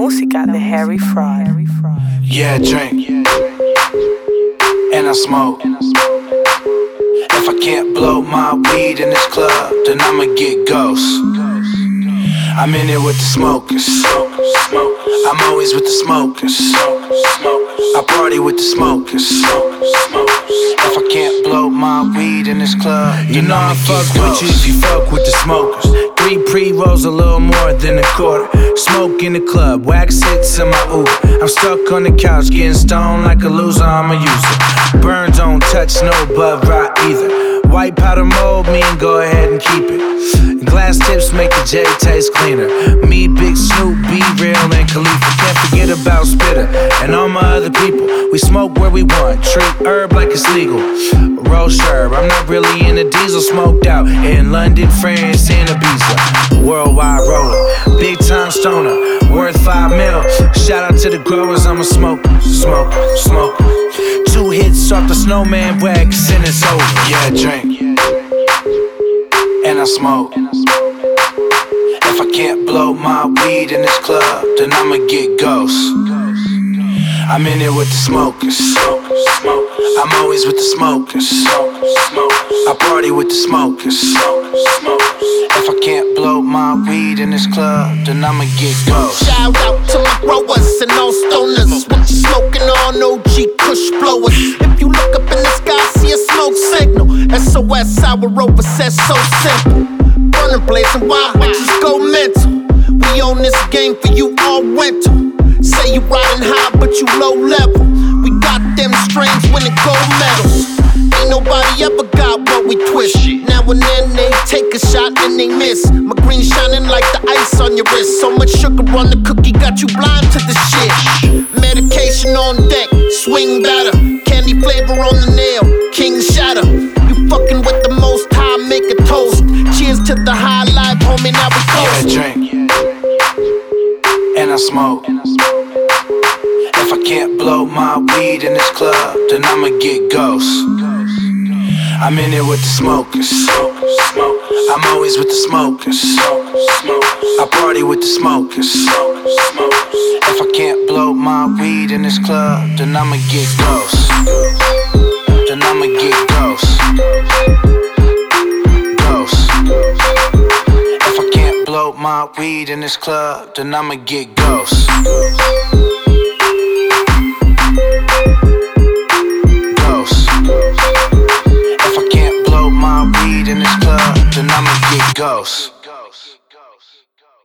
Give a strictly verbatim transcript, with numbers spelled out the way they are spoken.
música de Harry Fraud. Yeah, I drink and I smoke. If I can't blow my weed in this club, then I'ma get ghost. I'm in it with the smokers. I'm always with the smokers. I party with the smokers. If I can't blow my weed in this club, you know I fuck ghost. with you if you fuck with the smokers. Three pre-rolls, a little more than a quarter. Smoke in the club, wax hits in my Uber. I'm stuck on the couch, getting stoned like a loser, I'm a user. Burn don't touch, no bud rot either. White powder mold me and go ahead and keep it. Glass tips make the J taste cleaner. Me, Big Snoop, B Real, and Khalifa. Can't forget about Spitter and all my other people. We smoke where we want, treat herb like it's legal. Roll sherb, I'm not really into diesel. Smoked out in London, France, and Ibiza. Worldwide roller, big time stoner, worth five mil. Shout out to the growers, I'm a smoker, smoker, smoker. Two hits off the snowman wax and it's over. Yeah, I drink and I smoke. If I can't blow my weed in this club, then I'ma get ghost. I'm in it with the smokers. I'm always with the smokers. I party with the smokers. If I can't blow my weed in this club, then I'ma get ghost. Shout out to my growers and all stoners. What you smoking on, O G Kush blowers? If you look up in the sky, see a smoke signal. S O S, our rover says so simple. Burning blazing wild bitches go mental. We own this game for you all rental. Say you riding high, but you low level. We got them strains winning gold medals. Ain't nobody ever got what we twist. Now and then they take a shot and they miss. My green shining like the ice on your wrist. So much sugar on the cookie got you blind to the shit. Medication on deck, swing better. Candy flavor on the nail, king shatter. You fucking with the most high, make a toast. Cheers to the high life, homie, now we coast. Yeah, I drink and I smoke. If I can't blow my weed in this club, then I'ma get ghost. I'm in it with the smokers. I'm always with the smokers. I party with the smokers. If I can't blow my weed in this club, then I'ma get ghost. Then I'ma get ghost. Ghost. If I can't blow my weed in this club, then I'ma get ghost. In this club, then I'ma get ghost.